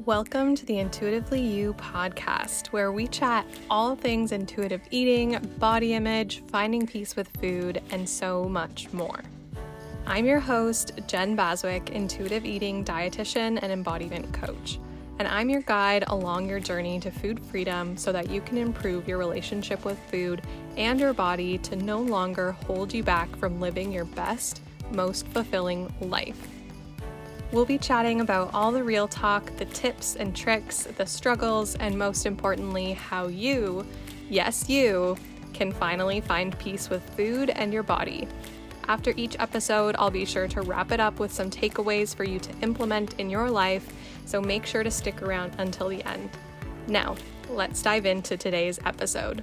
Welcome to the Intuitively You podcast, where we chat all things intuitive eating, body image, finding peace with food, and so much more. I'm your host, Jen Baswick, intuitive eating dietitian and embodiment coach, and I'm your guide along your journey to food freedom so that you can improve your relationship with food and your body to no longer hold you back from living your best, most fulfilling life. We'll be chatting about all the real talk, the tips and tricks, the struggles, and most importantly, how you, yes you, can finally find peace with food and your body. After each episode, I'll be sure to wrap it up with some takeaways for you to implement in your life, so make sure to stick around until the end. Now, let's dive into today's episode.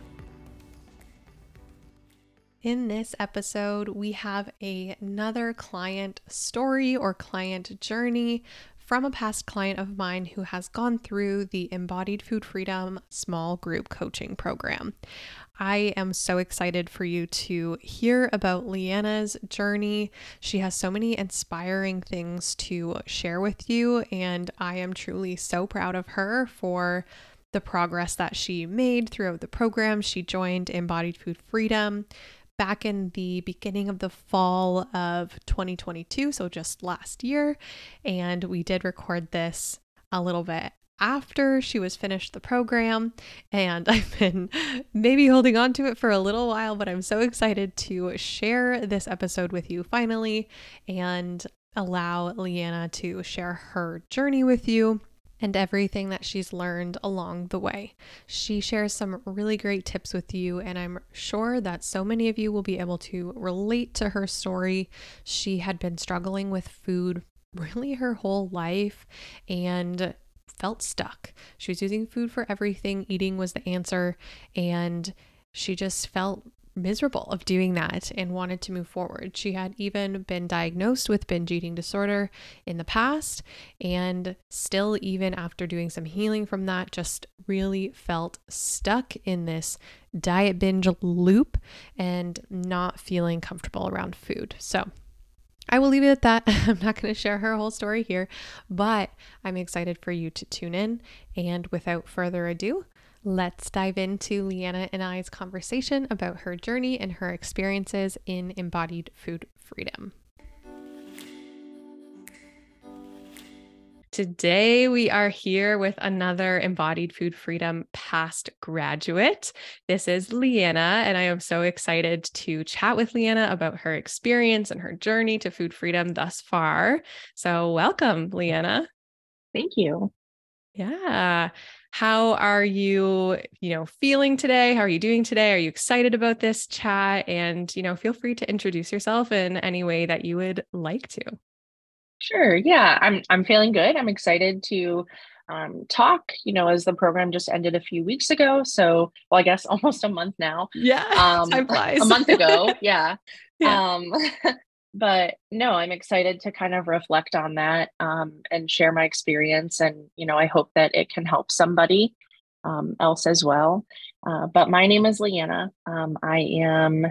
In this episode, we have another client story or client journey from a past client of mine who has gone through the Embodied Food Freedom small group coaching program. I am so excited for you to hear about Leanna's journey. She has so many inspiring things to share with you, and I am truly so proud of her for the progress that she made throughout the program. She joined Embodied Food Freedom back in the beginning of the fall of 2022, so just last year, and we did record this a little bit after she was finished the program, and I've been maybe holding on to it for a little while, but I'm so excited to share this episode with you finally and allow Leanna to share her journey with you and everything that she's learned along the way. She shares some really great tips with you, and I'm sure that so many of you will be able to relate to her story. She had been struggling with food really her whole life and felt stuck. She was using food for everything. Eating was the answer, and she just felt miserable of doing that and wanted to move forward. She had even been diagnosed with binge eating disorder in the past, and still, even after doing some healing from that, just really felt stuck in this diet binge loop and not feeling comfortable around food. So I will leave it at that. I'm not going to share her whole story here, but I'm excited for you to tune in. And without further ado, let's dive into Leanna and I's conversation about her journey and her experiences in embodied food freedom. Today, we are here with another Embodied Food Freedom past graduate. This is Leanna, and I am so excited to chat with Leanna about her experience and her journey to food freedom thus far. So welcome, Leanna. Thank you. Yeah. How are you, feeling today? How are you doing today? Are you excited about this chat? And, feel free to introduce yourself in any way that you would like to. Sure. Yeah, I'm feeling good. I'm excited to talk, as the program just ended a few weeks ago. So, well, I guess almost a month now. Yeah, time A flies. month ago. Yeah. Yeah. But no, I'm excited to kind of reflect on that and share my experience. And, I hope that it can help somebody else as well. But my name is Leanna. I am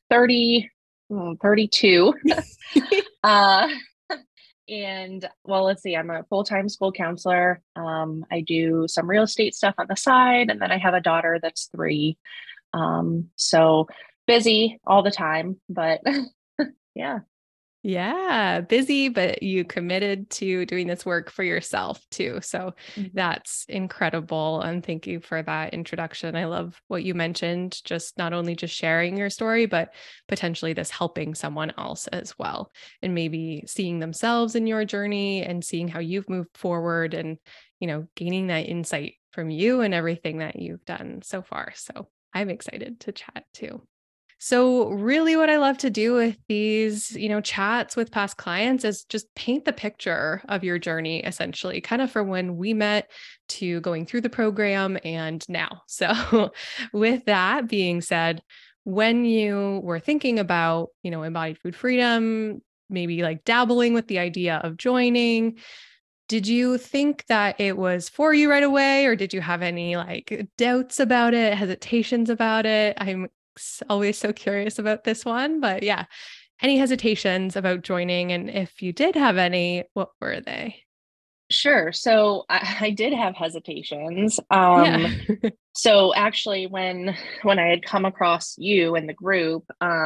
32. uh, and well, let's see, I'm a full-time school counselor. I do some real estate stuff on the side, and then I have a daughter that's 3. So busy all the time, but yeah. Yeah, busy, but you committed to doing this work for yourself too. So that's incredible. And thank you for that introduction. I love what you mentioned, just not only just sharing your story, but potentially this helping someone else as well. And maybe seeing themselves in your journey and seeing how you've moved forward and, gaining that insight from you and everything that you've done so far. So I'm excited to chat too. So really what I love to do with these, chats with past clients is just paint the picture of your journey, essentially, kind of from when we met to going through the program and now. So with that being said, when you were thinking about, embodied food freedom, maybe like dabbling with the idea of joining, did you think that it was for you right away, or did you have any like doubts about it, hesitations about it? I'm always so curious about this one, but yeah, any hesitations about joining? And if you did have any, what were they? Sure. So I did have hesitations. Yeah. So actually, when I had come across you in the group,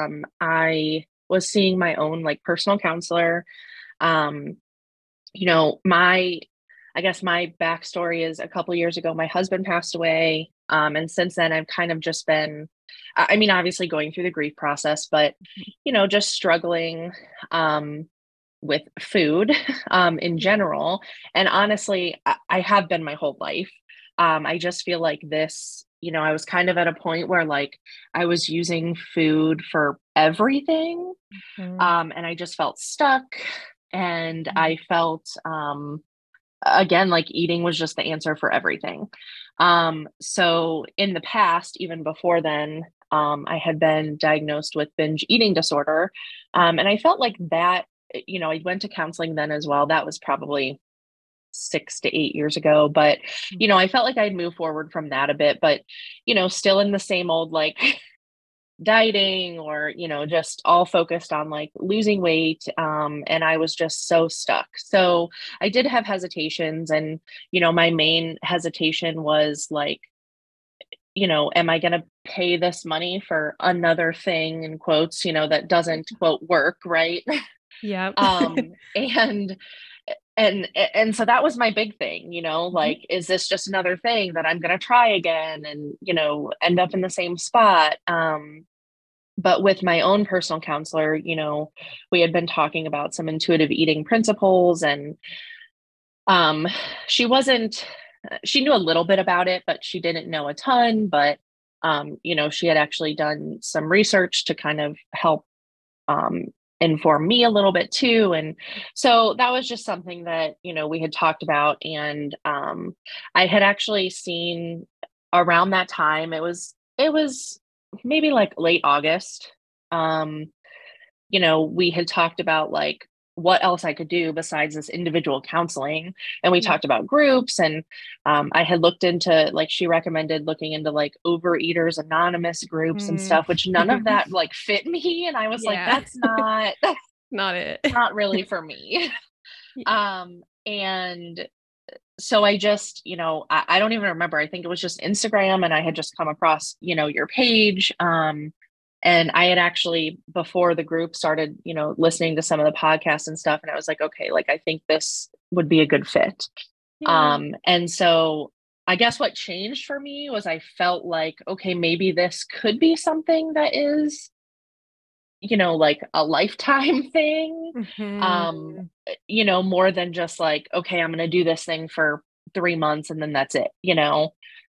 I was seeing my own like personal counselor. Um, my I guess my backstory is a couple years ago, my husband passed away. And since then, I've kind of just been, I mean, obviously going through the grief process, but, just struggling with food in general. And honestly, I have been my whole life. I just feel like this, I was kind of at a point where like I was using food for everything. Mhm. And I just felt stuck. And I felt, again, like eating was just the answer for everything. So in the past, even before then, I had been diagnosed with binge eating disorder. And I felt like that, I went to counseling then as well. That was probably 6 to 8 years ago. But, I felt like I'd move forward from that a bit, but, still in the same old like dieting or just all focused on like losing weight, and I was just so stuck. So I did have hesitations, and my main hesitation was like, am I going to pay this money for another thing in quotes, that doesn't quote work, right? Yep. And and so that was my big thing, Mhm. like, is this just another thing that I'm going to try again and end up in the same spot? But with my own personal counselor, we had been talking about some intuitive eating principles, and um, she wasn't, she knew a little bit about it, but she didn't know a ton. But, she had actually done some research to kind of help um, inform me a little bit too. And so that was just something that, we had talked about. And I had actually seen around that time, it was maybe like late August. Um, we had talked about like what else I could do besides this individual counseling. And we Yeah. talked about groups, and I had looked into like, she recommended looking into like Overeaters Anonymous groups and Mm. stuff, which none of that like fit me. And I was like, Yeah. that's not, that's Not it. not really for me. Yeah. And so I just, I don't even remember. I think it was just Instagram, and I had just come across, your page. And I had actually, before the group started, listening to some of the podcasts and stuff. And I was like, okay, like, I think this would be a good fit. Yeah. And so I guess what changed for me was I felt like, okay, maybe this could be something that is, like a lifetime thing. Um, Mhm. more than just like, okay, I'm going to do this thing for 3 months and then that's it.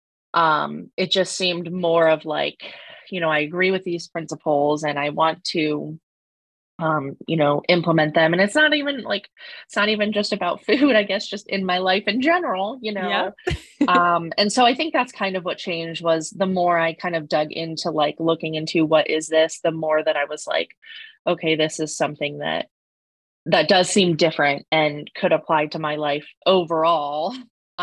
It just seemed more of like, I agree with these principles and I want to, implement them. And it's not even just about food, I guess, just in my life in general. Yep. And so I think that's kind of what changed, was the more I kind of dug into like looking into what is this, the more that I was like, okay, this is something that does seem different and could apply to my life overall.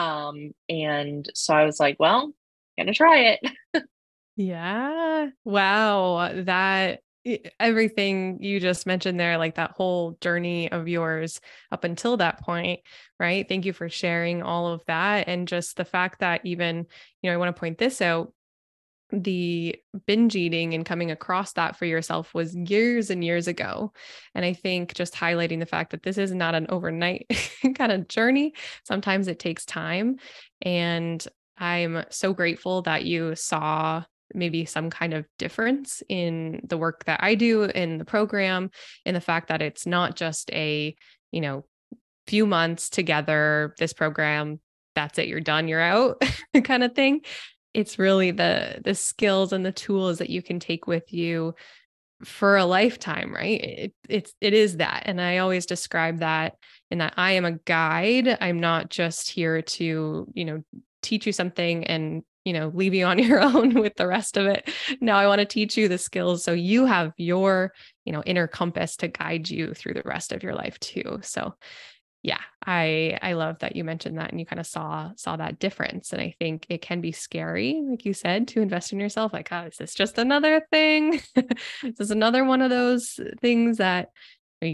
And so I was like, well, gonna try it. Yeah. Wow. Everything you just mentioned there, like that whole journey of yours up until that point, right? Thank you for sharing all of that. And just the fact that even, I want to point this out, the binge eating and coming across that for yourself was years and years ago. And I think just highlighting the fact that this is not an overnight kind of journey. Sometimes it takes time. And I'm so grateful that you saw maybe some kind of difference in the work that I do in the program, in the fact that it's not just a, you know, few months together, this program, that's it, you're done, you're out kind of thing. It's really the skills and the tools that you can take with you for a lifetime, right? It is that. And I always describe that in that I am a guide. I'm not just here to, teach you something and, leave you on your own with the rest of it. No, I want to teach you the skills so you have your, inner compass to guide you through the rest of your life too. So yeah, I love that you mentioned that and you kind of saw that difference. And I think it can be scary, like you said, to invest in yourself. Like, oh, is this just another thing? Is this another one of those things that you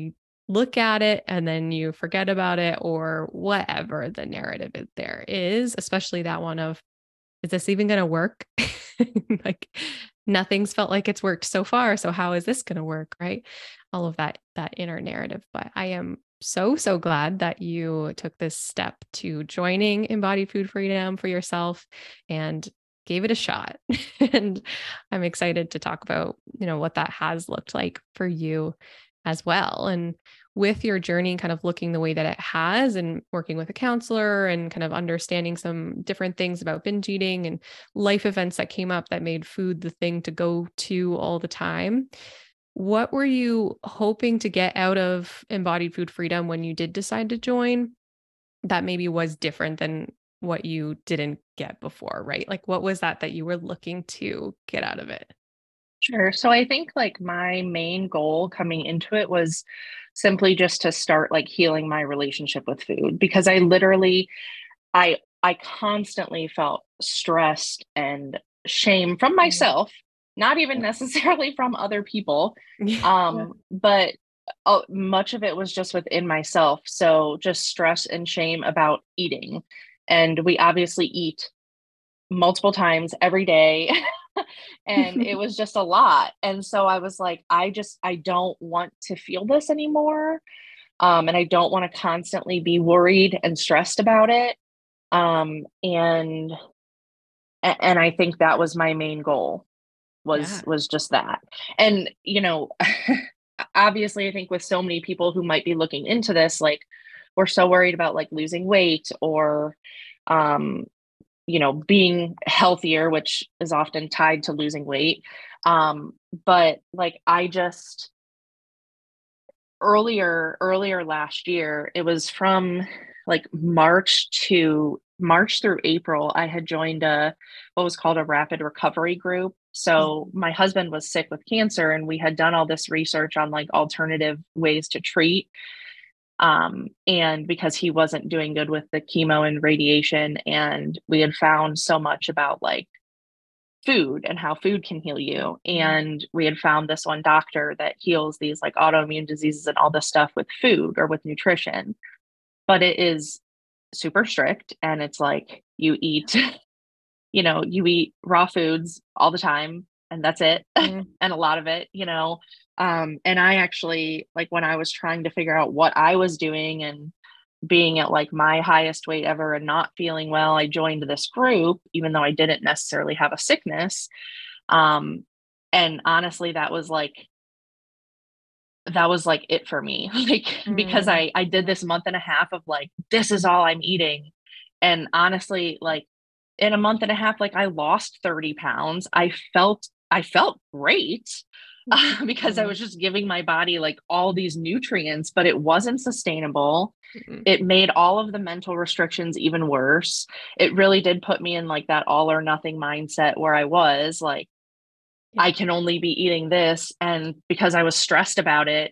look at it and then you forget about it, or whatever the narrative there is, especially that one of, is this even going to work? Like nothing's felt like it's worked so far. So how is this going to work? Right. All of that inner narrative. But I am so glad that you took this step to joining Embodied Food Freedom for yourself and gave it a shot. And I'm excited to talk about, what that has looked like for you as well. And with your journey kind of looking the way that it has, and working with a counselor and kind of understanding some different things about binge eating and life events that came up that made food the thing to go to all the time. What were you hoping to get out of Embodied Food Freedom when you did decide to join that maybe was different than what you didn't get before, right? Like what was that you were looking to get out of it? Sure. So I think like my main goal coming into it was simply just to start like healing my relationship with food, because I constantly felt stressed and shame from Mm. myself, not even necessarily from other people. Yeah. But much of it was just within myself. So just stress and shame about eating. And we obviously eat multiple times every day. And it was just a lot. And so I was like, I don't want to feel this anymore. And I don't want to constantly be worried and stressed about it. And I think that was my main goal, Yeah. was just that. And obviously I think with so many people who might be looking into this, like we're so worried about like losing weight or um being healthier, which is often tied to losing weight. But like I just earlier last year, it was from like March through April, I had joined a what was called a rapid recovery group. So my husband was sick with cancer, and we had done all this research on like alternative ways to treat. And because he wasn't doing good with the chemo and radiation, and we had found so much about like food and how food can heal you. Mhm. And we had found this one doctor that heals these like autoimmune diseases and all this stuff with food or with nutrition. But it is super strict, and it's like you eat, you eat raw foods all the time, and that's it. Mm. And a lot of it. And I actually, like when I was trying to figure out what I was doing and being at like my highest weight ever and not feeling well, I joined this group, even though I didn't necessarily have a sickness. Um, and honestly, that was like it for me. Like, because Mm. I did this month and a half of like, this is all I'm eating. And honestly, like in a month and a half, like I lost 30 pounds. I felt great. Because I Mhm. was just giving my body like all these nutrients, but it wasn't sustainable. Mhm. It made all of the mental restrictions even worse. It really did put me in like that all or nothing mindset where I was like, Yeah. I can only be eating this. And because I was stressed about it,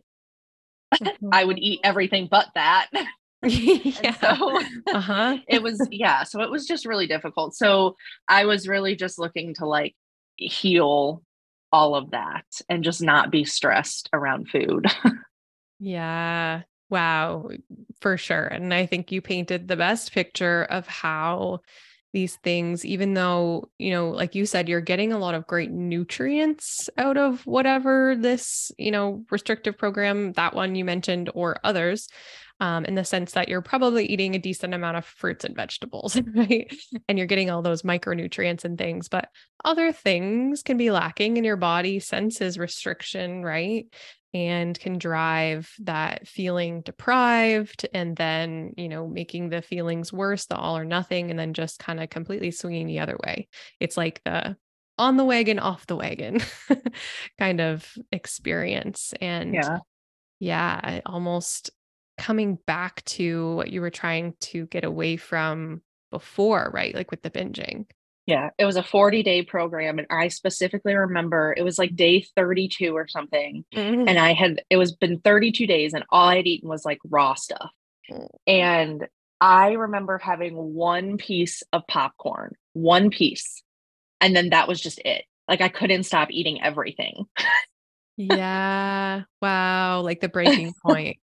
I would Mhm. eat everything but that. And Yeah. so Uh-huh. so it was just really difficult. So I was really just looking to like heal all of that and just not be stressed around food. Yeah. Wow. For sure. And I think you painted the best picture of how these things, even though, like you said, you're getting a lot of great nutrients out of whatever this, restrictive program, that one you mentioned, or others, in the sense that you're probably eating a decent amount of fruits and vegetables, right? And you're getting all those micronutrients and things, but other things can be lacking, and your body senses restriction, right? And can drive that feeling deprived, and then, making the feelings worse, the all or nothing, and then just kind of completely swinging the other way. It's like the on the wagon, off the wagon kind of experience. And Yeah. yeah, almost coming back to what you were trying to get away from before, right? Like with the binging. Yeah, it was a 40-day program, and I specifically remember it was like day 32 or something. And Mhm. it was been 32 days, and all I'd eaten was like raw stuff. And I remember having one piece of popcorn, one piece, and then that was just it. Like I couldn't stop eating everything. Yeah. Wow. Like the breaking point.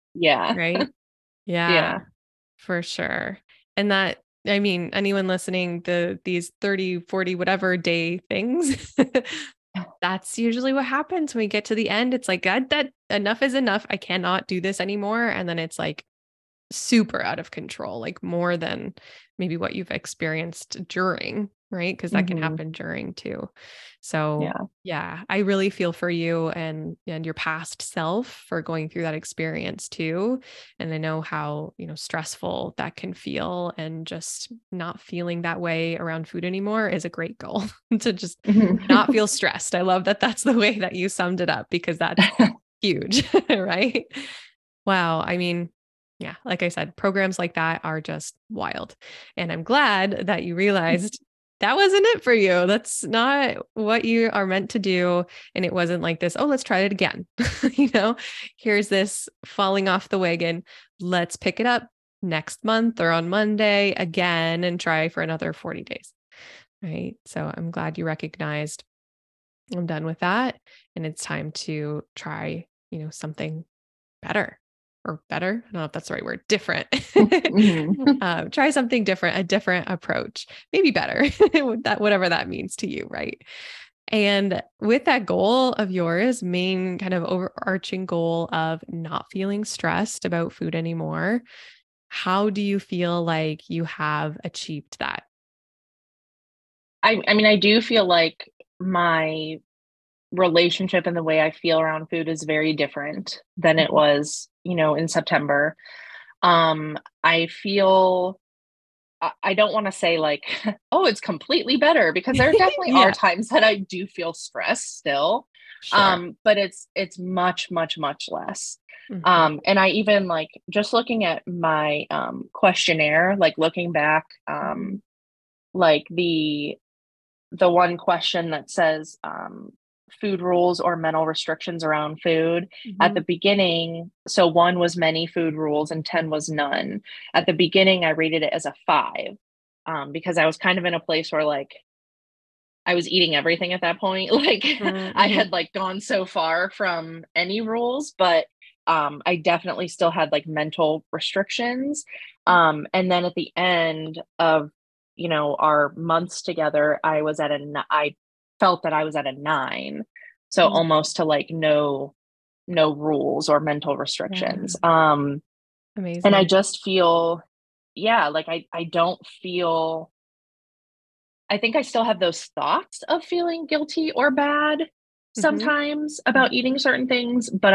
Yeah. right? Yeah, Yeah. for sure. And that, I mean, anyone listening, these 30, 40, whatever day things, that's usually what happens when we get to the end. It's like, God, that enough is enough. I cannot do this anymore. And then it's like super out of control, like more than maybe what you've experienced during, right? Because that can Hmm. happen during too. So Yeah. yeah, I really feel for you and your past self for going through that experience too. And I know how, stressful that can feel, and just not feeling that way around food anymore is a great goal to just not feel stressed. I love that that's the way that you summed it up, because that's huge, right? Wow. I mean, yeah, like I said, programs like that are just wild. And I'm glad that you realized that wasn't it for you. That's not what you are meant to do. And it wasn't like this, oh, let's try it again. you know, Here's this falling off the wagon. Let's pick it up next month or on Monday again and try for another 40 days. Right. So I'm glad you recognized I'm done with that. And it's time to try, something better or better. I don't know if that's the right word. Different. Hmm. Try something different, a different approach, maybe better, whatever that means to you. Right. And with that goal of yours, main kind of overarching goal of not feeling stressed about food anymore, how do you feel like you have achieved that? I mean, I do feel like my relationship and the way I feel around food is very different than it Mhm. was, in September. I feel I don't want to say like, oh, it's completely better, because there definitely are Yeah, times that I do feel stressed still. sure. But it's much, much, much less. Hmm. And I even like just looking at my questionnaire, like looking back, like the one question that says food rules or mental restrictions around food at Hmm. the beginning. So one was many food rules and 10 was none. At the beginning, I rated it as a 5, because I was kind of in a place where like I was eating everything at that point. Like I Hmm. had like gone so far from any rules, but I definitely still had like mental restrictions. And then at the end of, our months together, I felt that I was at a 9. So almost to like no rules or mental Yeah, restrictions. And I amazing. just feel, yeah, like I don't feel, I think I still have those thoughts of feeling guilty or bad Hmm. sometimes about Hmm. eating certain things, but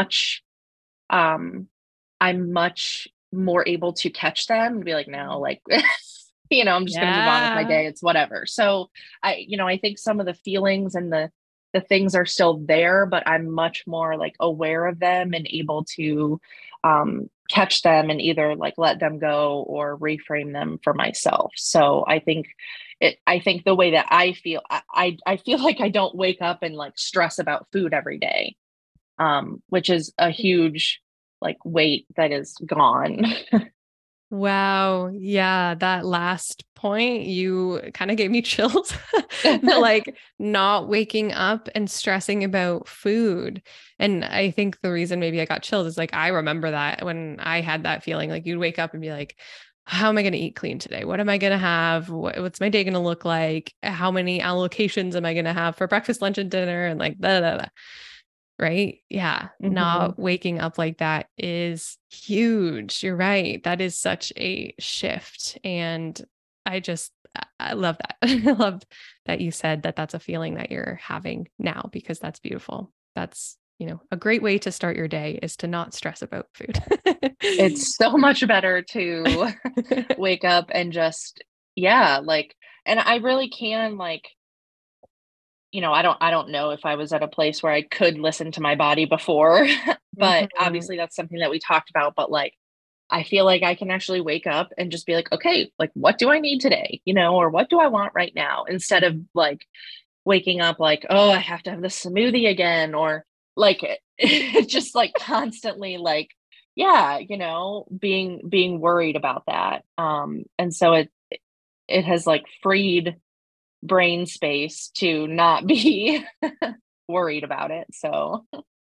um I'm much more able to catch them and be like, no, like I'm just going to move on with my Yeah. day. It's whatever. So I think some of the feelings and the things are still there, but I'm much more like aware of them and able to catch them and either like let them go or reframe them for myself. So I think the way that I feel, I feel like I don't wake up and like stress about food every day, which is a huge like weight that is gone. Wow. Yeah. That last point, you kind of gave me chills. The like not waking up and stressing about food. And I think the reason maybe I got chilled is like, I remember that when I had that feeling, like you'd wake up and be like, how am I going to eat clean today? What am I going to have? What's my day going to look like? How many allocations am I going to have for breakfast, lunch, and dinner? And like, da, da, da. Right? Yeah. Hmm. Not waking up like that is huge. You're right. That is such a shift. And I love that. I love that you said that that's a feeling that you're having now, because that's beautiful. That's, a great way to start your day is to not stress about food. It's so much better to wake up and just, yeah, like, and I really can like, I don't know if I was at a place where I could listen to my body before, but Mhm. obviously that's something that we talked about. But like, I feel like I can actually wake up and just be like, okay, like, what do I need today? Or what do I want right now? Instead of like waking up like, oh, I have to have the smoothie again, or like just like constantly like, yeah, being worried about that. And so it has like freed brain space to not be worried about it. So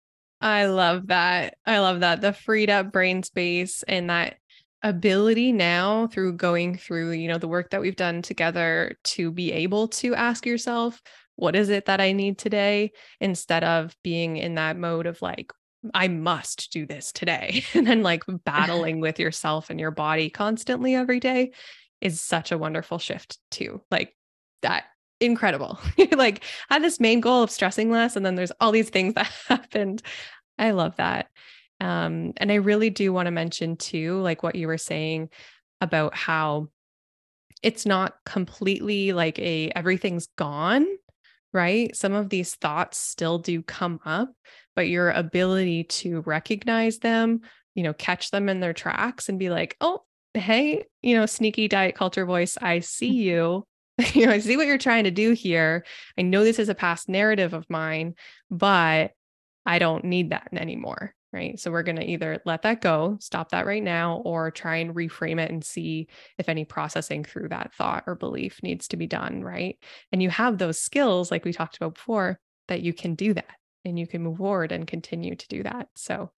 I love that. I love that. The freed up brain space and that ability now through going through, the work that we've done together to be able to ask yourself, what is it that I need today? Instead of being in that mode of like, I must do this today. And then like battling with yourself and your body constantly every day is such a wonderful shift too. Like that incredible. Like I had this main goal of stressing less, and then there's all these things that happened. I love that. And I really do want to mention too, like what you were saying about how it's not completely like everything's gone, right? Some of these thoughts still do come up, but your ability to recognize them, catch them in their tracks and be like, oh, hey, sneaky diet culture voice, I see you. I see what you're trying to do here. I know this is a past narrative of mine, but I don't need that anymore. Right. So we're going to either let that go, stop that right now, or try and reframe it and see if any processing through that thought or belief needs to be done. Right. And you have those skills, like we talked about before, that you can do that and you can move forward and continue to do that.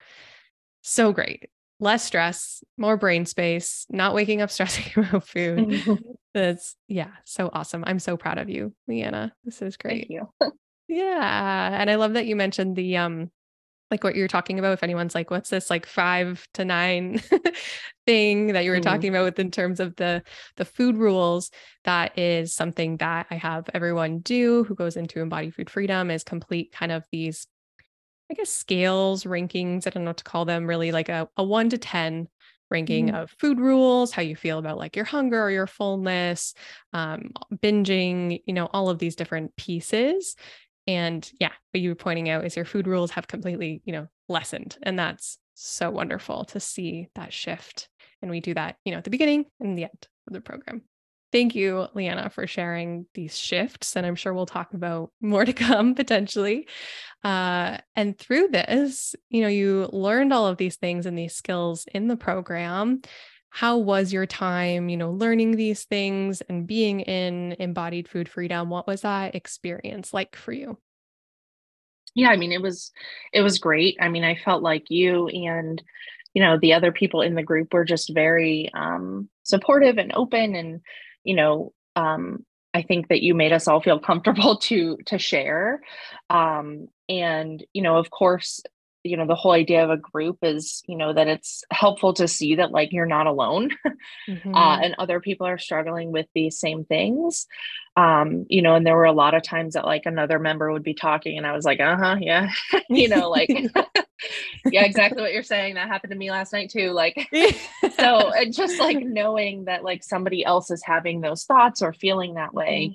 So great. Less stress, more brain space, not waking up stressing about food. That's, yeah, so awesome. I'm so proud of you, Leanna. This is great. Thank you. Yeah. And I love that you mentioned the, like what you're talking about, if anyone's like, what's this like 5 to 9 thing that you were talking about with in terms of the food rules, that is something that I have everyone do who goes into embodied food freedom, is complete kind of these, I guess, scales, rankings. I don't know what to call them, really like a 1 to 10 ranking of food rules, how you feel about like your hunger or your fullness, binging, all of these different pieces. And yeah, what you were pointing out is your food rules have completely, lessened. And that's so wonderful to see that shift. And we do that, at the beginning and the end of the program. Thank you, Leanna, for sharing these shifts. And I'm sure we'll talk about more to come potentially. And through this, you learned all of these things and these skills in the program. How was your time, learning these things and being in embodied food freedom? What was that experience like for you? Yeah, I mean, it was great. I mean, I felt like you and the other people in the group were just very supportive and open, and you know I think that you made us all feel comfortable to share. And of course, the whole idea of a group is that it's helpful to see that like you're not alone. Mm-hmm. And other people are struggling with these same things. And there were a lot of times that like another member would be talking and I was like, uh-huh, yeah, like, yeah, exactly what you're saying. That happened to me last night too. Like, so it just like knowing that like somebody else is having those thoughts or feeling that way,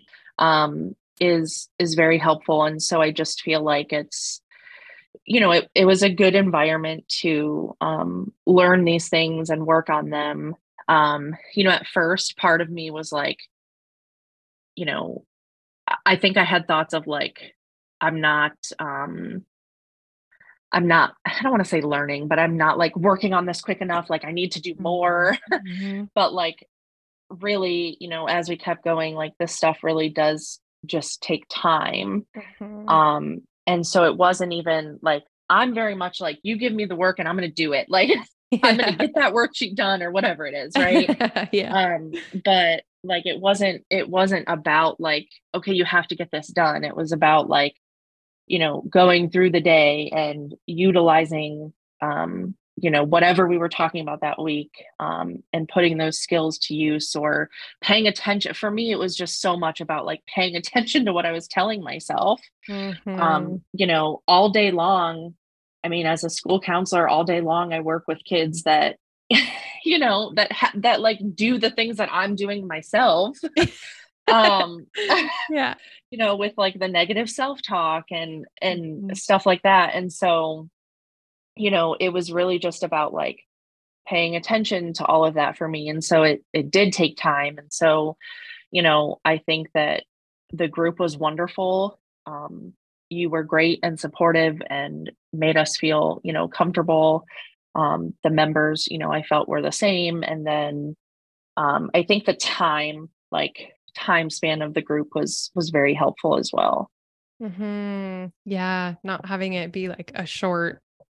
is very helpful. And so I just feel like it was a good environment to learn these things and work on them. At first part of me was like, you know, I think I had thoughts of like, I'm not, I don't want to say learning, but I'm not like working on this quick enough. Like I need to do more. Mm-hmm. But like really, as we kept going, like this stuff really does just take time. Mm-hmm. And so it wasn't even like, I'm very much like, you give me the work and I'm going to do it. Like I'm going to Yeah. get that worksheet done or whatever it is. Right. Yeah. But like, it wasn't about like, okay, you have to get this done. It was about like, going through the day and utilizing, whatever we were talking about that week, and putting those skills to use or paying attention. For me, it was just so much about like paying attention to what I was telling myself, Mm-hmm. all day long. I mean, as a school counselor, all day long, I work with kids that, that like do the things that I'm doing myself. um Yeah. with like the negative self-talk and Mhm. stuff like that. And so, it was really just about like paying attention to all of that for me. And so it did take time. And so, I think that the group was wonderful. You were great and supportive and made us feel, comfortable. The members, I felt were the same. And then I think the time span of the group was very helpful as well. Mm-hmm. Yeah. Not having it be like a short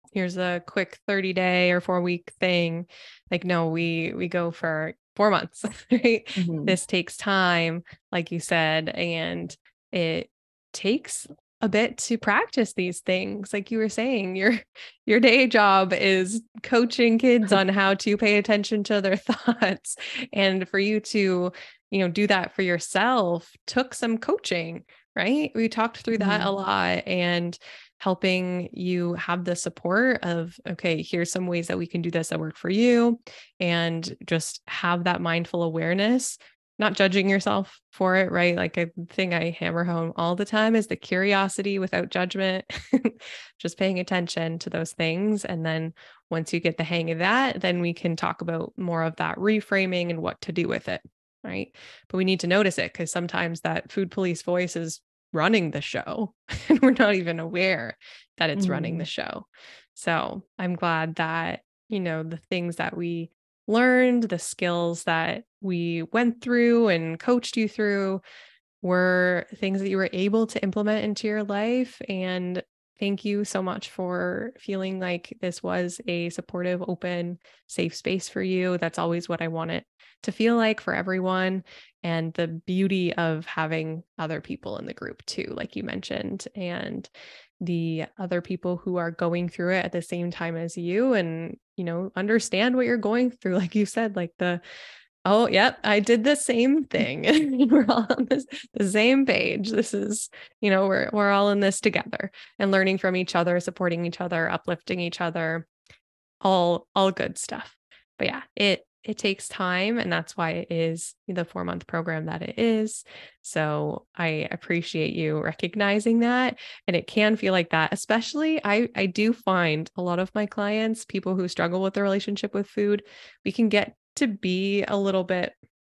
here's a quick 30-day or 4-week thing. Like, no, we go for 4 months, right? Mhm. This takes time, like you said, and it takes a bit to practice these things. Like you were saying, your day job is coaching kids on how to pay attention to their thoughts. And for you to, do that for yourself took some coaching, right? We talked through that a Mhm. lot, and helping you have the support of, okay, here's some ways that we can do this that work for you, and just have that mindful awareness, not judging yourself for it, right? Like a thing I hammer home all the time is the curiosity without judgment, just paying attention to those things. And then once you get the hang of that, then we can talk about more of that reframing and what to do with it. Right. But we need to notice it, because sometimes that food police voice is running the show and we're not even aware that it's running the Mhm. show. So I'm glad that, the things that we learned, the skills that we went through and coached you through were things that you were able to implement into your life. And thank you so much for feeling like this was a supportive, open, safe space for you. That's always what I want it to feel like for everyone. And the beauty of having other people in the group too, like you mentioned, and the other people who are going through it at the same time as you, and, understand what you're going through. Like you said, like oh, yep, I did the same thing. We're all on the same page. This is, we're all in this together, and learning from each other, supporting each other, uplifting each other, all good stuff. But yeah, it takes time, and that's why it is the 4-month program that it is. So I appreciate you recognizing that. And it can feel like that, especially I do find a lot of my clients, people who struggle with their relationship with food, we can get to be a little bit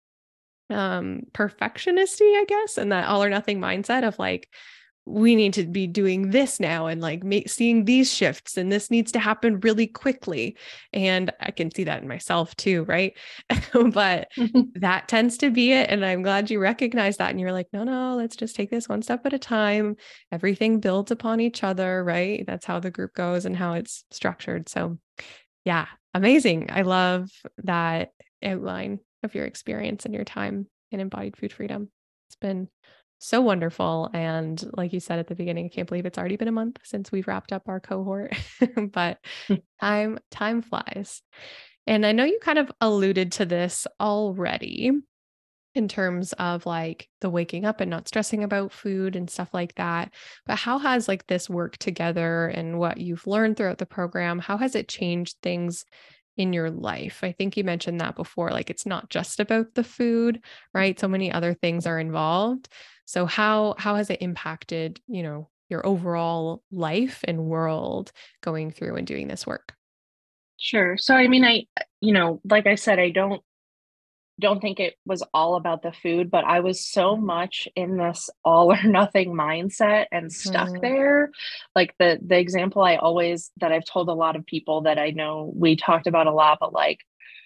perfectionisty, I guess, and that all or nothing mindset of like, we need to be doing this now, and like seeing these shifts, and this needs to happen really quickly. And I can see that in myself too, right? But that tends to be it. And I'm glad you recognize that. And you're like, no, no, let's just take this one step at a time. Everything builds upon each other, right? That's how the group goes and how it's structured. So yeah, amazing. I love that outline of your experience and your time in embodied food freedom. It's been so wonderful. And like you said at the beginning, I can't believe it's already been a month since we've wrapped up our cohort, but time flies. And I know you kind of alluded to this already in terms of like the waking up and not stressing about food and stuff like that. But how has like this work together and what you've learned throughout the program, how has it changed things in your life? I think you mentioned that before, like it's not just about the food, right? So many other things are involved. So how has it impacted, your overall life and world going through and doing this work? Sure. So I mean, like I said, I don't think it was all about the food, but I was so much in this all or nothing mindset and stuck Mhm. there. Like the example that I've told a lot of people that I know we talked about a lot, but like,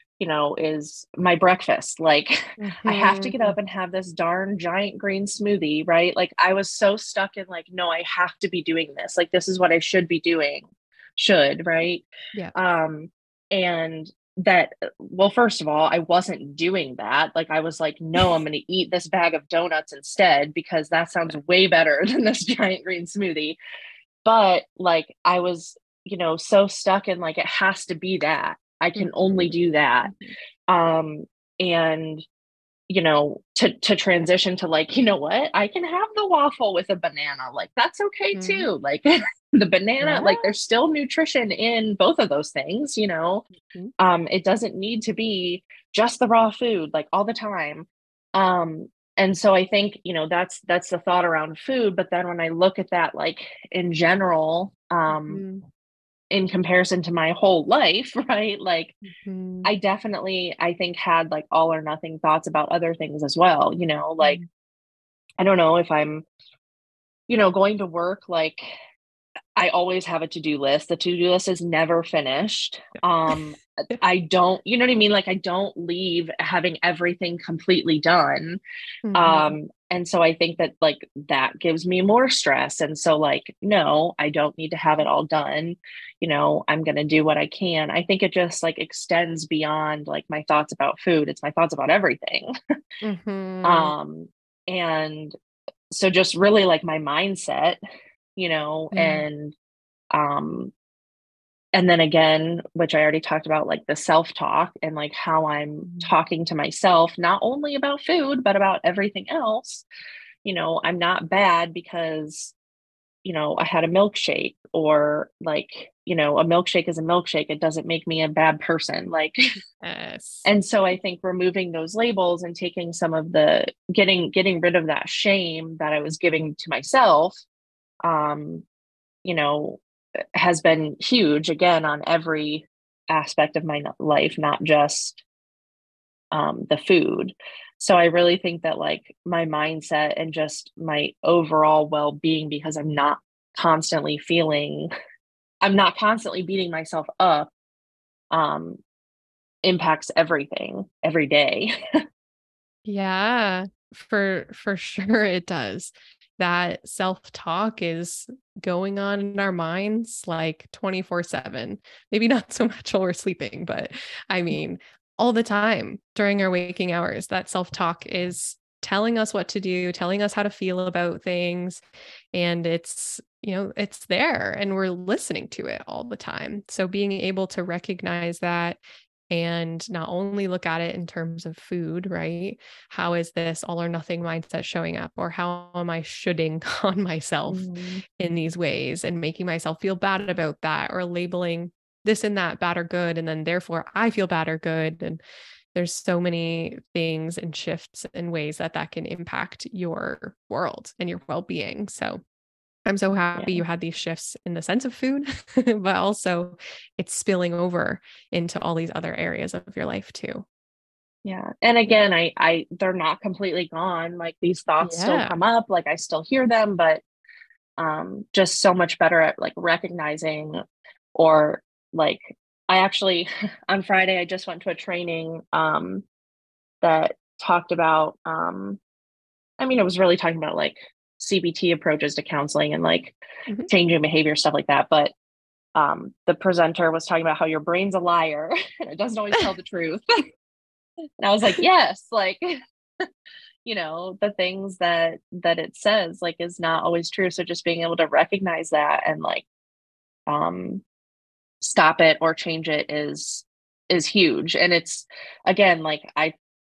is my breakfast. Like I have to get Mhm. up and have this darn giant green smoothie, right? Like I was so stuck in like, no, I have to be doing this. Like this is what I should be doing. Should, right? Yeah. And that, well, first of all, I wasn't doing that. Like I was like, no, I'm going to eat this bag of donuts instead because that sounds way better than this giant green smoothie. But like I was, so stuck in like it has to be that. I can only Mhm. do that. Mhm. And to transition to like, you know what, I can have the waffle with a banana, like that's okay Mhm. too. Like the banana, Yeah. like there's still nutrition in both of those things. Mhm. It doesn't need to be just the raw food like all the time. um and so I think that's the thought around food, but then when I look at that like in general, Mhm. in comparison to my whole life, right, like Mhm. I definitely, I think, had like all or nothing thoughts about other things as well. Like Mhm. I don't know if I'm, going to work like I always have a to-do list. The to-do list is never finished. I don't, you know what I mean? Like I don't leave having everything completely done. Mhm. And so I think that like that gives me more stress. And so like, no, I don't need to have it all done. I'm going to do what I can. I think it just like extends beyond like my thoughts about food. It's my thoughts about everything. Mhm. Um, and so just really like my mindset, you know, Yeah. and um and then again, which I already talked about, like the self-talk and like how I'm Mhm. talking to myself, not only about food, but about everything else. I'm not bad because, I had a milkshake, or like, a milkshake is a milkshake. It doesn't make me a bad person. Like, Yes. and so I think removing those labels and taking some of the getting rid of that shame that I was giving to myself, um, you know, has been huge again on every aspect of my life, not just the food. So I really think that like my mindset and just my overall well being, because constantly feeling, I'm not constantly beating myself up, um, impacts everything every day. Yeah, for sure it does. That self-talk is going on in our minds like 24/7. Maybe not so much while we're sleeping, but I mean, all the time during our waking hours, that self-talk is telling us what to do, telling us how to feel about things, and it's there and we're listening to it all the time. So being able to recognize that and not only look at it in terms of food, right? How is this all or nothing mindset showing up? Or how am I shoulding on myself Mhm. in these ways and making myself feel bad about that, or labeling this and that bad or good? And then therefore I feel bad or good. And there's so many things and shifts and ways that that can impact your world and your well being. So I'm so happy Yeah. you had these shifts in the sense of food, but also it's spilling over into all these other areas of your life too. Yeah. And again, they're not completely gone. Like these thoughts still Yeah. come up, like I still hear them, but just so much better at like recognizing, or like I actually on Friday I just went to a training that talked about I mean it was really talking about like CBT approaches to counseling and like Mhm. changing behavior, stuff like that. But the presenter was talking about how your brain's a liar and it doesn't always tell the truth. And I was like, yes, like the things that it says like is not always true. So just being able to recognize that and like um stop it or change it is huge. And it's again like I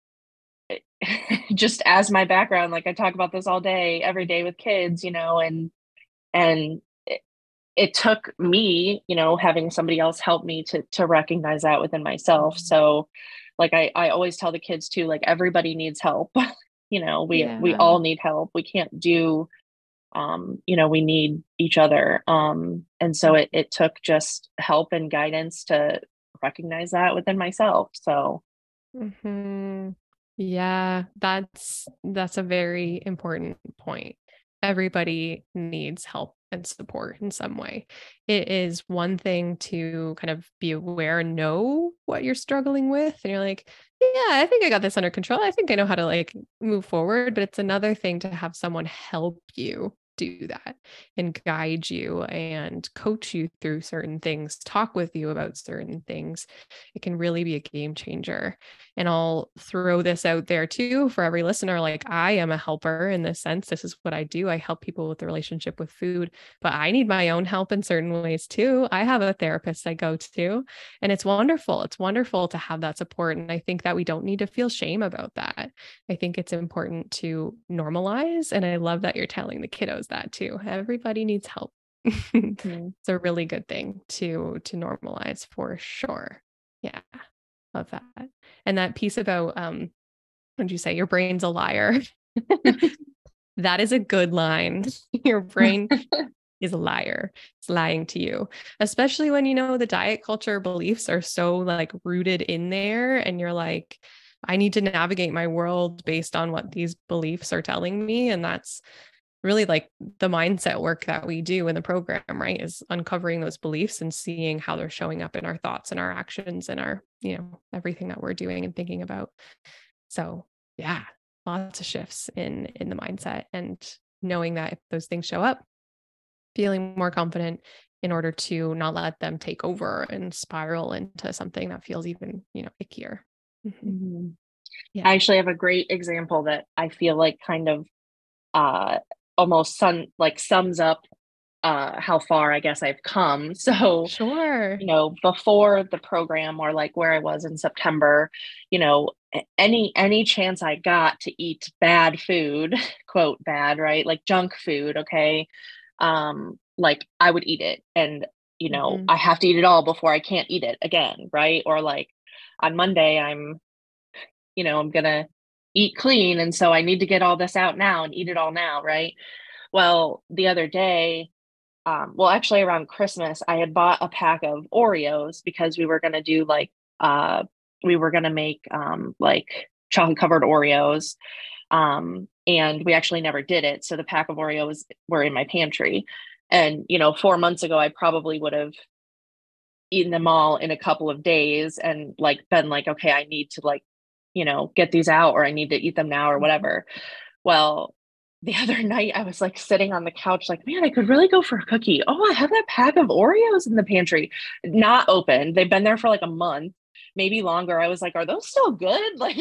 just as my background, like I talk about this all day every day with kids, and it took me, having somebody else help me to recognize that within myself. Mhm. So like I always tell the kids too, like everybody needs help. We Yeah. all need help. We can't do we need each other. And so it took just help and guidance to recognize that within myself. So Hmm. Yeah, that's a very important point. Everybody needs help and support in some way. It is one thing to kind of be aware and know what you're struggling with, and you're like, yeah, I think I got this under control. I think I know how to like move forward. But it's another thing to have someone help you do that and guide you and coach you through certain things, talk with you about certain things. It can really be a game changer. And I'll throw this out there too for every listener. Like, I am a helper in this sense. This is what I do. I help people with the relationship with food, but I need my own help in certain ways too. I have a therapist I go to, and it's wonderful. It's wonderful to have that support. And I think that we don't need to feel shame about that. I think it's important to normalize. And I love that you're telling the kiddos that too. Everybody needs help. mhm. It's a really good thing to normalize for sure. Yeah. Love that. And that piece about, what'd you say? Your brain's a liar. That is a good line. Your brain is a liar. It's lying to you, especially when you know the diet culture beliefs are so like rooted in there. And you're like, I need to navigate my world based on what these beliefs are telling me. And that's really like the mindset work that we do in the program, right? Is uncovering those beliefs and seeing how they're showing up in our thoughts and our actions and our, everything that we're doing and thinking about. So yeah, lots of shifts in the mindset, and knowing that if those things show up, feeling more confident in order to not let them take over and spiral into something that feels even, ickier. Mhm. Mhm. Yeah. I actually have a great example that I feel like kind of uh almost sums up how far I guess I've come. So, Sure. before the program, or like where I was in September, any chance I got to eat bad food, quote bad, right? Like junk food, okay? Like I would eat it, and Mhm. I have to eat it all before I can't eat it again, right? Or like on Monday I'm gonna eat clean, and so I need to get all this out now and eat it all now, right? Well, the other day, actually around Christmas, I had bought a pack of Oreos because we were gonna do uh we were gonna make like chocolate covered Oreos. And we actually never did it. So the pack of Oreos were in my pantry. And 4 months ago I probably would have eaten them all in a couple of days and like been like, okay, I need to like, get these out, or I need to eat them now or Mhm. whatever. Well, the other night I was like sitting on the couch, like, man, I could really go for a cookie. Oh, I have that pack of Oreos in the pantry, not open. They've been there for like a month, maybe longer. I was like, are those still good? Like,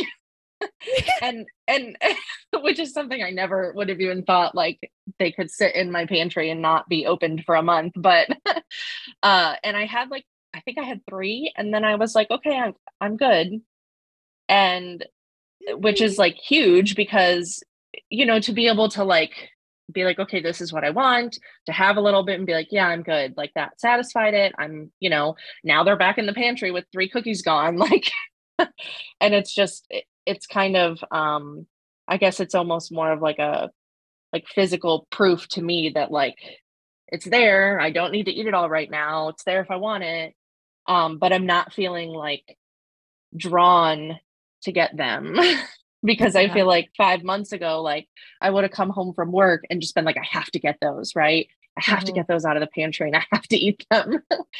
and which is something I never would have even thought like they could sit in my pantry and not be opened for a month. But and I had like, I think I had three, and then I was like, okay, I'm good. And which is like huge because to be able to like be like, okay, this is what I want, to have a little bit and be like, yeah, I'm good, like that satisfied it. Now they're back in the pantry with three cookies gone. Like, and it's just it's kind of I guess it's almost more of like a like physical proof to me that like it's there, I don't need to eat it all right now, it's there if I want it. But I'm not feeling like drawn to get them because I Yeah. feel like 5 months ago, like I would have come home from work and just been like, I have to get those, right? I have to Mhm. get those out of the pantry and I have to eat them.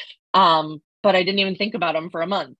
But I didn't even think about them for a month.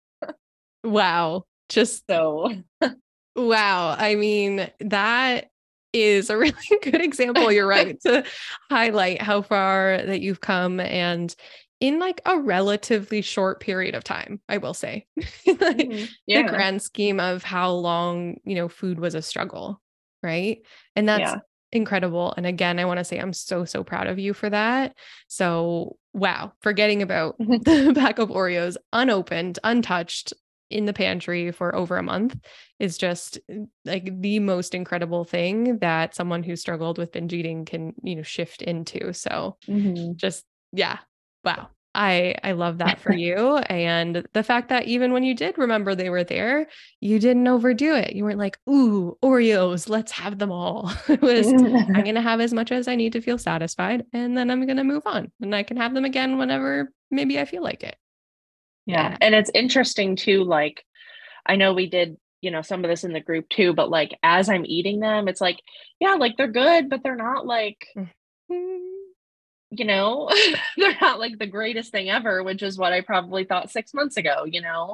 Wow. Just So wow. I mean, that is a really good example. You're right to highlight how far that you've come, and in like a relatively short period of time, I will say. Like, mhm, the yeah, grand scheme of how long, food was a struggle, right? And that's yeah. incredible. And again, I want to say I'm so, so proud of you for that. So, wow, forgetting about the pack of Oreos unopened, untouched in the pantry for over a month is just like the most incredible thing that someone who struggled with binge eating can, shift into. So Mhm. just yeah. Wow. I love that for you. And the fact that even when you did remember they were there, you didn't overdo it. You weren't like, ooh, Oreos, let's have them all. It was, I'm gonna have as much as I need to feel satisfied, and then I'm gonna move on. And I can have them again whenever maybe I feel like it. Yeah. Yeah. And it's interesting too, like I know we did, some of this in the group too, but like as I'm eating them, it's like, yeah, like they're good, but they're not like, Mhm. you know, they're not like the greatest thing ever, which is what I probably thought 6 months ago.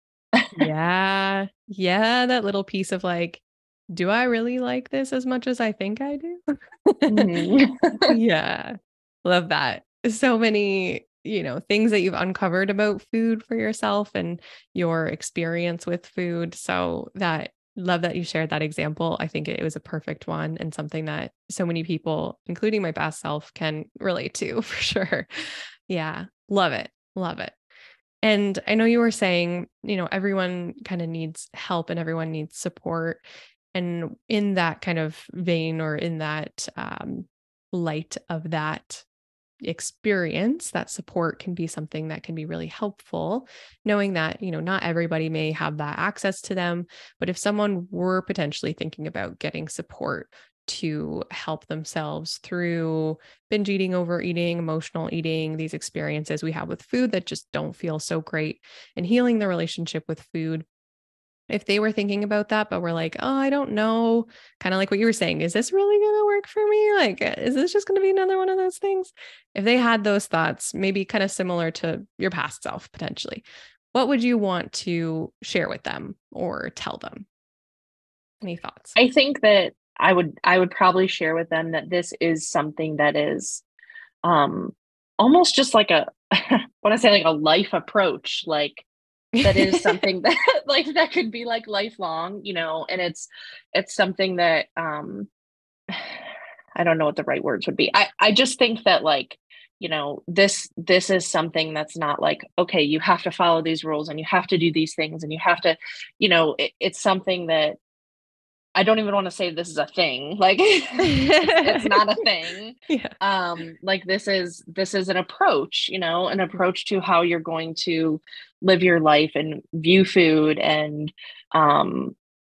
Yeah. Yeah. That little piece of like, do I really like this as much as I think I do? Mhm. Yeah. Love that. So many, things that you've uncovered about food for yourself and your experience with food. So that love that you shared that example. I think it was a perfect one and something that so many people, including my past self, can relate to for sure. Yeah. Love it. Love it. And I know you were saying, everyone kind of needs help and everyone needs support. And in that kind of vein, or in that light of that experience, that support can be something that can be really helpful, knowing that, not everybody may have that access to them. But if someone were potentially thinking about getting support to help themselves through binge eating, overeating, emotional eating, these experiences we have with food that just don't feel so great, and healing the relationship with food, if they were thinking about that, but we're like, oh, I don't know, kind of like what you were saying, is this really going to work for me? Like, is this just going to be another one of those things? If they had those thoughts, maybe kind of similar to your past self, potentially, what would you want to share with them or tell them? Any thoughts? I think that I would probably share with them that this is something that is um almost just like a when I say like a life approach, like that is something that like that could be like lifelong, and it's something that I don't know what the right words would be. I just think that like, this is something that's not like, okay, you have to follow these rules and you have to do these things and you have to, it's something that I don't even want to say this is a thing. Like it's not a thing. Yeah. Like this is an approach, an approach to how you're going to live your life and view food and um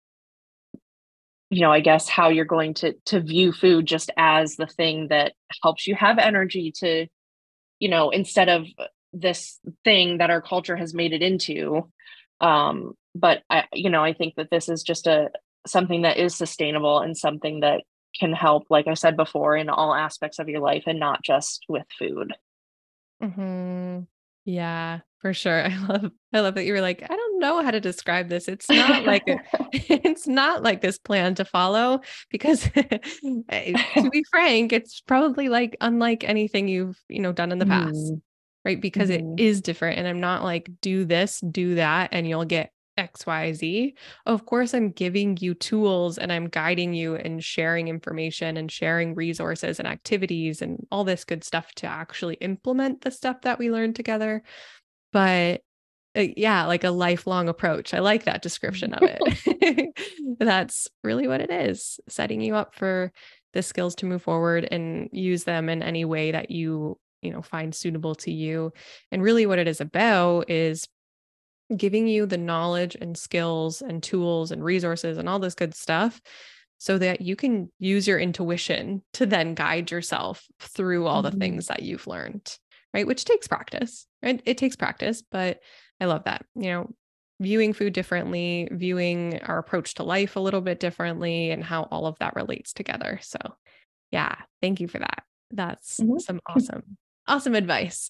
I guess how you're going to view food just as the thing that helps you have energy to, instead of this thing that our culture has made it into. But I think that this is just a something that is sustainable and something that can help, like I said before, in all aspects of your life and not just with food. Hmm. Yeah, for sure. I love that you were like, I don't know how to describe this. It's not like it's not like this plan to follow because to be frank, it's probably like unlike anything you've, done in the past, Mhm, right? Because it mhm, is different. And I'm not like, do this, do that, and you'll get XYZ. Of course, I'm giving you tools and I'm guiding you and sharing information and sharing resources and activities and all this good stuff to actually implement the stuff that we learned together. But yeah, like a lifelong approach. I like that description of it. That's really what it is, setting you up for the skills to move forward and use them in any way that you find suitable to you. And really what it is about is giving you the knowledge and skills and tools and resources and all this good stuff so that you can use your intuition to then guide yourself through all the mhm. things that you've learned, right? Which takes practice, right? It takes practice, but I love that, viewing food differently, viewing our approach to life a little bit differently, and how all of that relates together. So, yeah, thank you for that. That's Mhm. some awesome advice.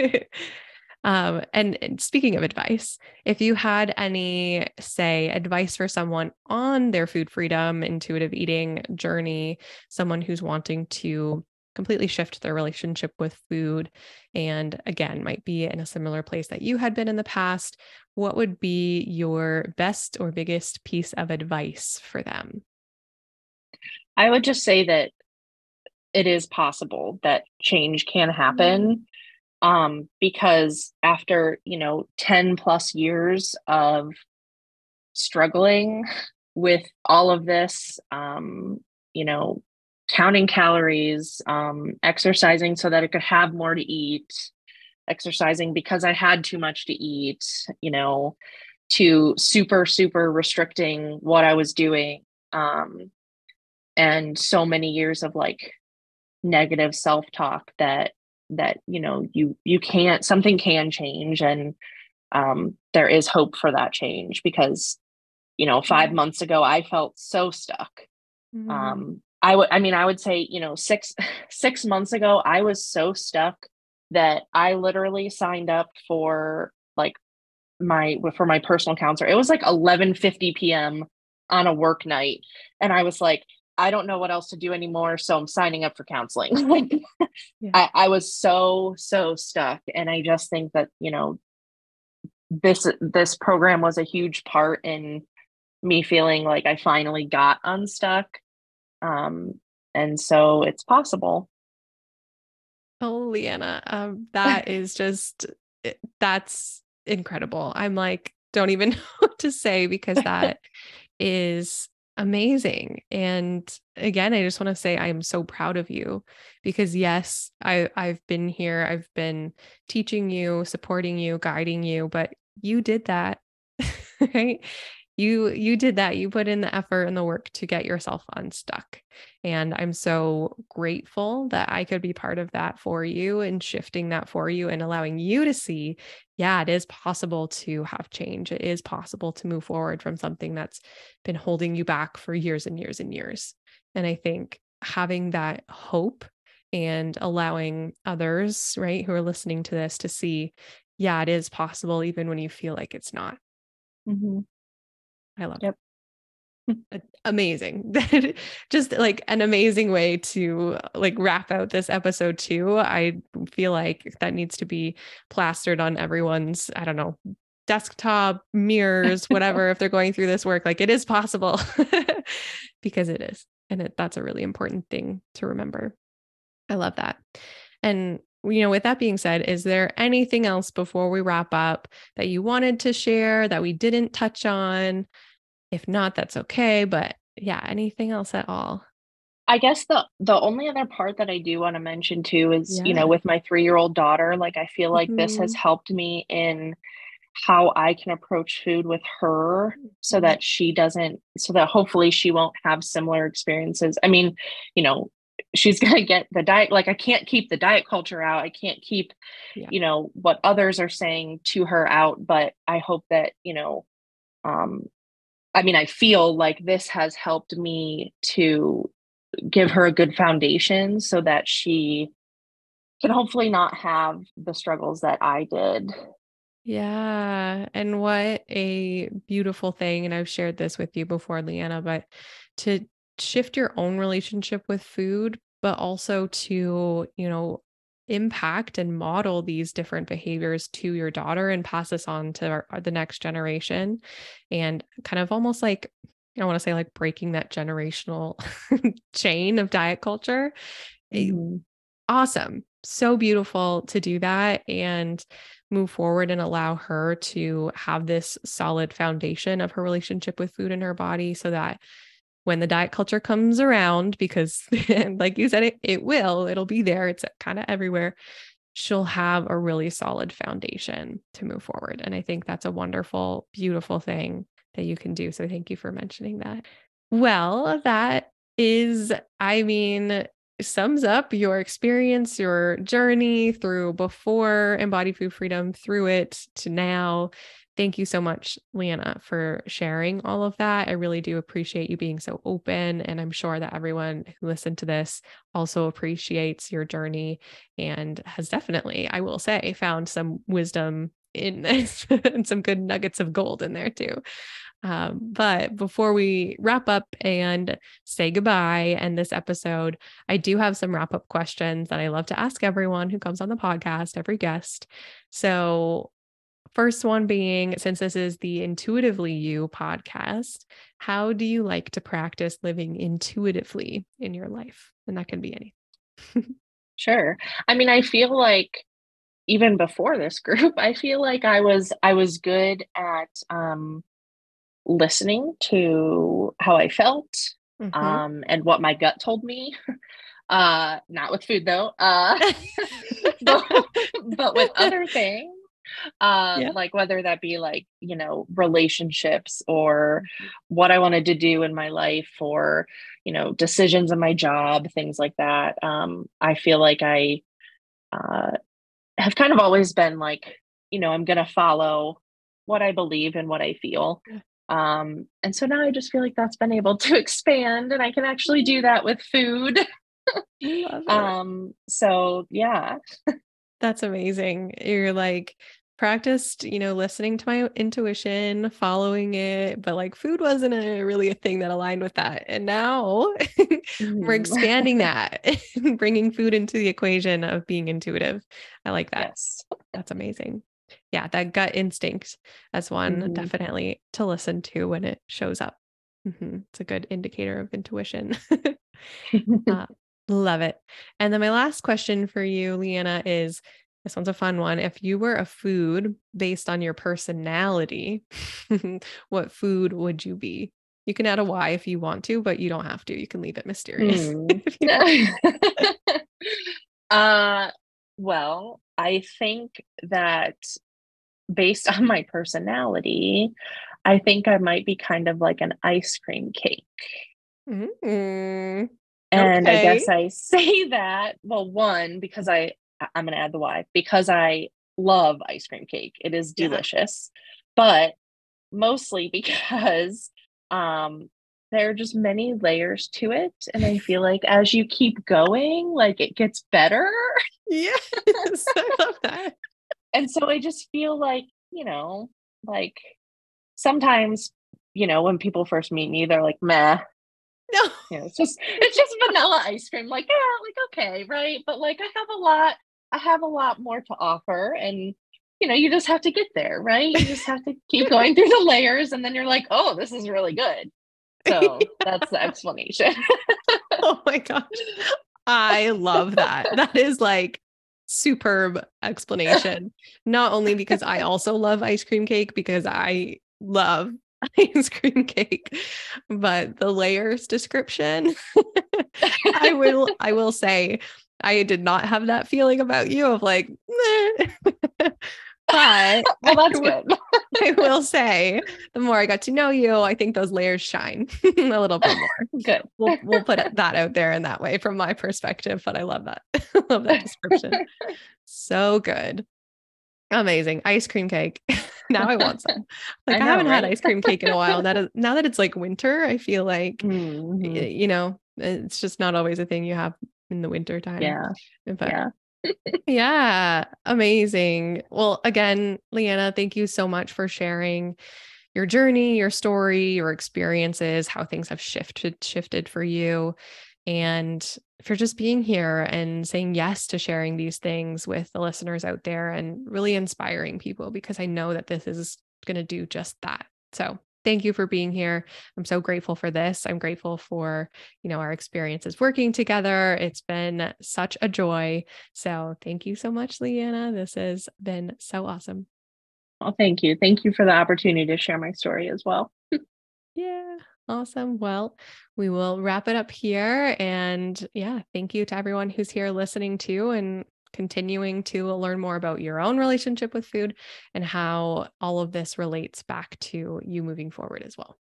And speaking of advice, if you had any, say, advice for someone on their food freedom, intuitive eating journey, someone who's wanting to completely shift their relationship with food, and again, might be in a similar place that you had been in the past, what would be your best or biggest piece of advice for them? I would just say that it is possible that change can Mm. happen, because after 10 plus years of struggling with all of this, you know counting calories, exercising so that I could have more to eat, exercising because I had too much to eat, to super super restricting what I was doing, um, and so many years of like negative self-talk that you can't, something can change, and there is hope for that change because 5 months ago I felt so stuck. Mhm. I would say 6 months ago I was so stuck that I literally signed up for like my personal counselor. It was like 11:50 p.m. on a work night, and I was like, I don't know what else to do anymore, so I'm signing up for counseling. Like Yeah. I was so stuck, and I just think that this program was a huge part in me feeling like I finally got unstuck. Um, and so it's possible. Oh, Leanna, that is just that's incredible. I'm like, don't even know what to say because that is amazing. And again, I just want to say I am so proud of you because yes, I've been here, I've been teaching you, supporting you, guiding you, but you did that. Right? you did that. You put in the effort and the work to get yourself unstuck. And I'm so grateful that I could be part of that for you and shifting that for you and allowing you to see, yeah, it is possible to have change. It is possible to move forward from something that's been holding you back for years and years and years. And I think having that hope and allowing others, right, who are listening to this to see, yeah, it is possible even when you feel like it's not. Mhm. I love Yep. it. Amazing. Just like an amazing way to like wrap out this episode too. I feel like that needs to be plastered on everyone's, I don't know, desktop, mirrors, whatever, if they're going through this work, like it is possible because it is. And that's a really important thing to remember. I love that. And, with that being said, is there anything else before we wrap up that you wanted to share that we didn't touch on? If not, that's okay. But yeah, anything else at all? I guess the only other part that I do want to mention too is, Yeah. with my 3-year-old daughter, like I feel like this has Mhm. helped me in how I can approach food with her so Mhm. that so that hopefully she won't have similar experiences. I mean, you know, she's going to get the diet, like I can't keep the diet culture out. I can't keep, Yeah. what others are saying to her out, but I hope that, um, I mean, I feel like this has helped me to give her a good foundation so that she can hopefully not have the struggles that I did. Yeah. And what a beautiful thing. And I've shared this with you before, Leanna, but to shift your own relationship with food, but also to, impact and model these different behaviors to your daughter and pass this on to the next generation. And kind of almost like, I want to say like breaking that generational chain of diet culture. Eh, Mhm. Awesome. So beautiful to do that and move forward and allow her to have this solid foundation of her relationship with food in her body so that when the diet culture comes around, because like you said, it'll be there. It's kind of everywhere. She'll have a really solid foundation to move forward. And I think that's a wonderful, beautiful thing that you can do. So thank you for mentioning that. Well, that is, I mean, sums up your experience, your journey through before Embodied Food Freedom, through it to now. Thank you so much, Leanna, for sharing all of that. I really do appreciate you being so open. And I'm sure that everyone who listened to this also appreciates your journey and has definitely, I will say, found some wisdom in this and some good nuggets of gold in there too. But before we wrap up and say goodbye and this episode, I do have some wrap up questions that I love to ask everyone who comes on the podcast, every guest. So, first one being, since this is the Intuitively You podcast, how do you like to practice living intuitively in your life? And that can be anything. Sure. I mean, I feel like even before this group, I feel like I was good at listening to how I felt Hmm. and what my gut told me. Not with food though. But but with other things. Yeah. Like whether that be like, relationships or what I wanted to do in my life or, decisions in my job, things like that. I feel like I uh have kind of always been like, I'm going to follow what I believe and what I feel. Yeah. And so now I just feel like that's been able to expand and I can actually do that with food. Love it. So yeah. That's amazing. You're like practiced, listening to my intuition, following it, but like food wasn't really a thing that aligned with that. And now we're Mhm. expanding that and bringing food into the equation of being intuitive. I like that. Yes. That's amazing. Yeah, that gut instinct as one Hmm. definitely to listen to when it shows up. It's a good indicator of intuition. Uh, Love it. And then my last question for you, Leanna, is this one's a fun one. If you were a food based on your personality, what food would you be? You can add a Y if you want to, but you don't have to. You can leave it mysterious Hmm. if you don't. uh, well, I think that based on my personality, I think I might be kind of like an ice cream cake. Mm, And I okay. guess I say that, well, one, because I'm going to add the why, because I love ice cream cake. It is Yeah. delicious, but mostly because um there are just many layers to it. And I feel like as you keep going, like it gets better. Yes, I love that. And so I just feel like, like sometimes, when people first meet me, they're like, meh, No. it's just vanilla ice cream. Like, yeah, like okay, right? But like I have a lot more to offer, and you just have to get there, right? You just have to keep going through the layers, and then you're like, oh, this is really good. So that's the explanation. Oh my gosh. I love that. That is like superb explanation. Not only because I also love ice cream cake, because I love ice cream cake, but the layers description. I will say I did not have that feeling about you of like, meh. But Well, that's good. I will say the more I got to know you, I think those layers shine a little bit more. Good. We'll put that out there in that way from my perspective, but I love that. Love that description. So good. Amazing. Ice cream cake. Now I want some. I Like I know, haven't had right? ice cream cake in a while. Now that it's like winter, I feel like Hmm. it's just not always a thing you have in the winter time. Yeah. But Yeah. yeah, amazing. Well, again, Leanna, thank you so much for sharing your journey, your story, your experiences, how things have shifted for you, and for just being here and saying yes to sharing these things with the listeners out there and really inspiring people, because I know that this is going to do just that. So, thank you for being here. I'm so grateful for this. I'm grateful for, our experiences working together. It's been such a joy. So, thank you so much, Leanna. This has been so awesome. Well, thank you. Thank you for the opportunity to share my story as well. Yeah. Awesome. Well, we will wrap it up here. And yeah, thank you to everyone who's here listening to and continuing to learn more about your own relationship with food and how all of this relates back to you moving forward as well.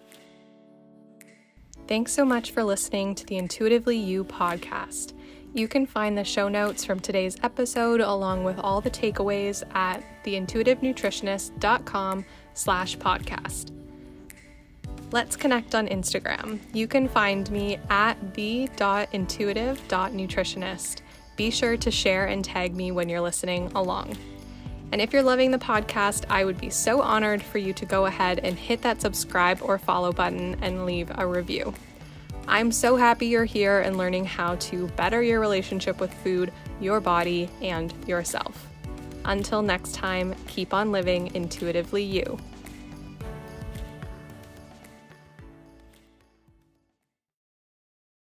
Thanks so much for listening to the Intuitively You podcast. You can find the show notes from today's episode along with all the takeaways at theintuitivenutritionist.com/podcast. Let's connect on Instagram. You can find me at the.intuitive.nutritionist. Be sure to share and tag me when you're listening along. And if you're loving the podcast, I would be so honored for you to go ahead and hit that subscribe or follow button and leave a review. I'm so happy you're here and learning how to better your relationship with food, your body, and yourself. Until next time, keep on living intuitively you.